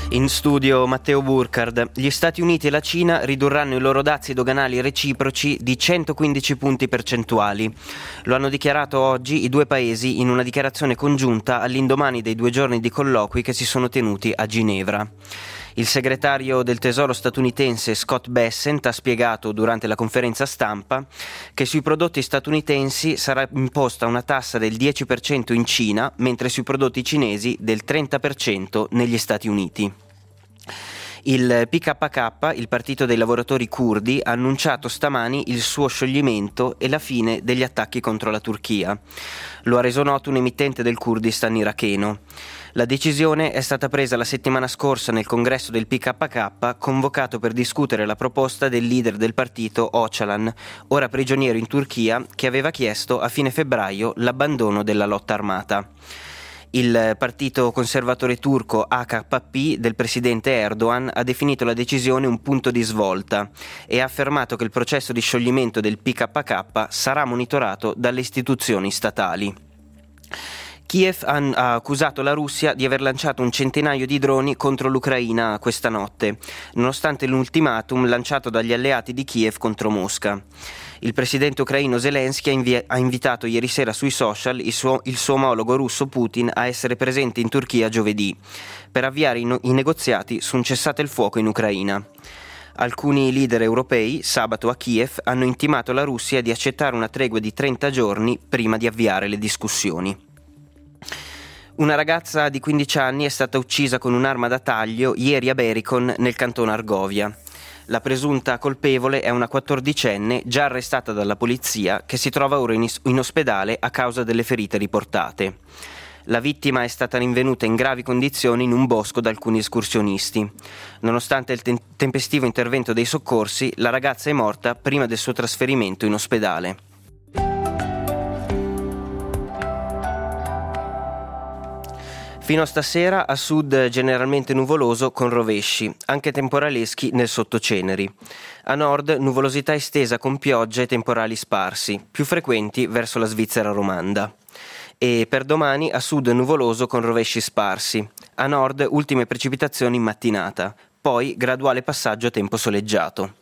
In studio Matteo Burkhardt. Gli Stati Uniti e la Cina ridurranno i loro dazi doganali reciproci di 115 punti percentuali. Lo hanno dichiarato oggi i due paesi in una dichiarazione congiunta all'indomani dei 2 giorni di colloqui che si sono tenuti a Ginevra. Il segretario del Tesoro statunitense Scott Bessent ha spiegato durante la conferenza stampa che sui prodotti statunitensi sarà imposta una tassa del 10% in Cina, mentre sui prodotti cinesi del 30% negli Stati Uniti. Il PKK, il partito dei lavoratori curdi, ha annunciato stamani il suo scioglimento e la fine degli attacchi contro la Turchia. Lo ha reso noto un emittente del Kurdistan iracheno. La decisione è stata presa la settimana scorsa nel congresso del PKK, convocato per discutere la proposta del leader del partito Öcalan, ora prigioniero in Turchia, che aveva chiesto a fine febbraio l'abbandono della lotta armata. Il partito conservatore turco AKP del presidente Erdogan ha definito la decisione un punto di svolta e ha affermato che il processo di scioglimento del PKK sarà monitorato dalle istituzioni statali. Kiev ha accusato la Russia di aver lanciato un centinaio di droni contro l'Ucraina questa notte, nonostante l'ultimatum lanciato dagli alleati di Kiev contro Mosca. Il presidente ucraino Zelensky ha invitato ieri sera sui social il suo omologo russo Putin a essere presente in Turchia giovedì, per avviare i negoziati su un cessate il fuoco in Ucraina. Alcuni leader europei, sabato a Kiev, hanno intimato alla Russia di accettare una tregua di 30 giorni prima di avviare le discussioni. Una ragazza di 15 anni è stata uccisa con un'arma da taglio ieri a Berikon, nel canton Argovia. La presunta colpevole è una 14enne già arrestata dalla polizia, che si trova ora in ospedale a causa delle ferite riportate. La vittima è stata rinvenuta in gravi condizioni in un bosco da alcuni escursionisti. Nonostante il tempestivo intervento dei soccorsi, la ragazza è morta prima del suo trasferimento in ospedale. Fino a stasera a sud generalmente nuvoloso con rovesci, anche temporaleschi nel sottoceneri. A nord nuvolosità estesa con piogge e temporali sparsi, più frequenti verso la Svizzera romanda. E per domani a sud nuvoloso con rovesci sparsi, a nord ultime precipitazioni in mattinata, poi graduale passaggio a tempo soleggiato.